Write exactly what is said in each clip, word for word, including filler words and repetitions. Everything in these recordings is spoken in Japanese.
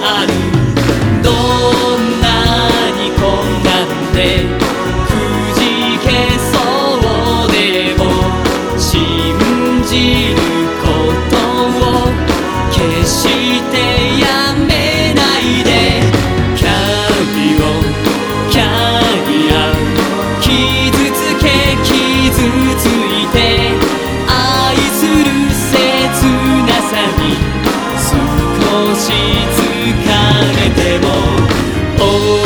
ある。どんなに困難でくじけそうでも信じることを決してやめないで。キャリオンキャリア傷つけ傷ついて愛する切なさに少し疲れても、お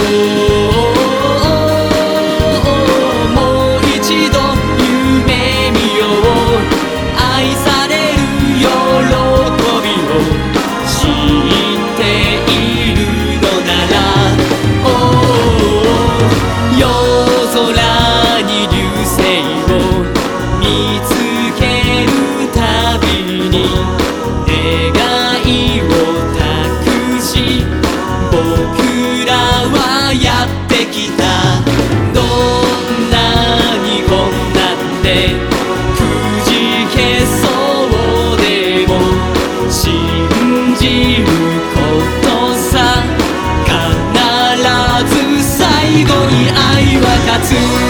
ーもう一度夢見よう。愛される喜びを知っているのなら、おー夜空に流星を見つけるたびに願いを託し、僕らはやってきた。どんなに困難でくじけそうでも信じることさ。必ず最後に愛は勝つ。